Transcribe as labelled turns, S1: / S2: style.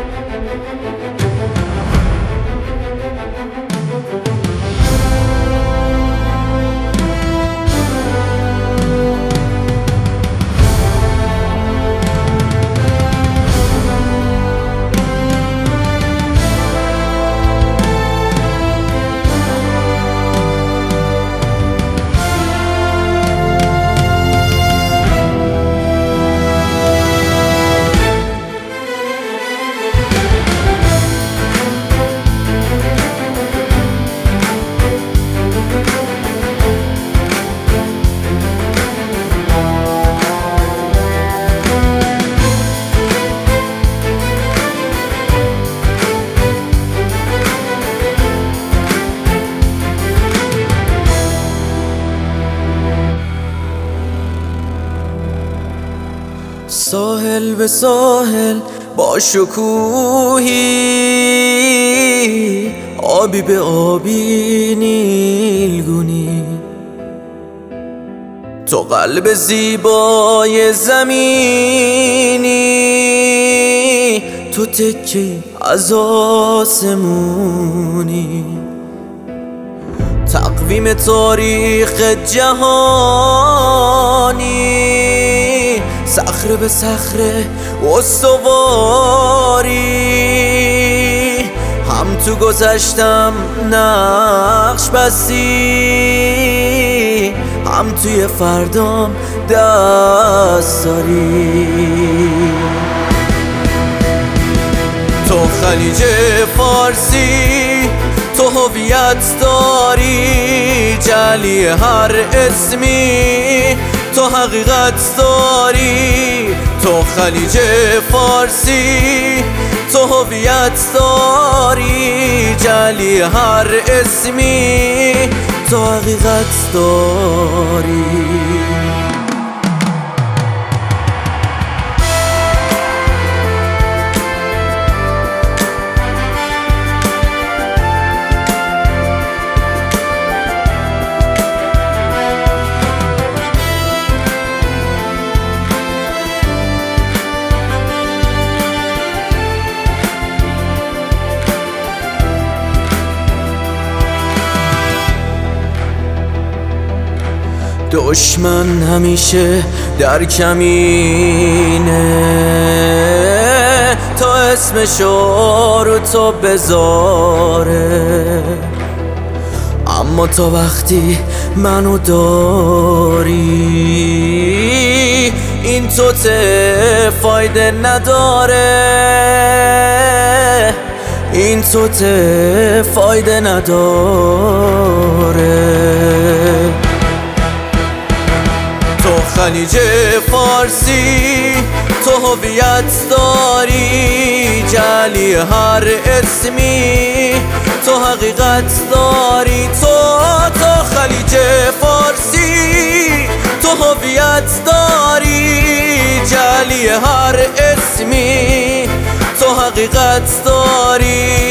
S1: ساحل به ساحل با شکوهی، آبی به آبی نیلگونی، تو قلب زیبای زمینی، تو تکی از آسمونی، تقویم تاریخ جهانی، صخره به صخره استواری، هم تو گذشتم نقش بستی، هم توی فردام دست داری. تو خلیج فارسی، تو هویت داری، جلی هر اسمی، تو حقیقت داری. تو خلیج فارسی، تو هویت داری، جلی هر اسمی، تو حقیقت داری. دشمن همیشه در کمینه، تا اسمشو رو تو بذاره، اما تا وقتی منو داری، این تو فایده نداره، این تو فایده نداره. تو خلیج فارسی، تو هویت داری، جلی هر اسمی، تو حقیقت داری. تو خلیج فارسی، تو هویت داری، جلی هر اسمی، تو حقیقت داری.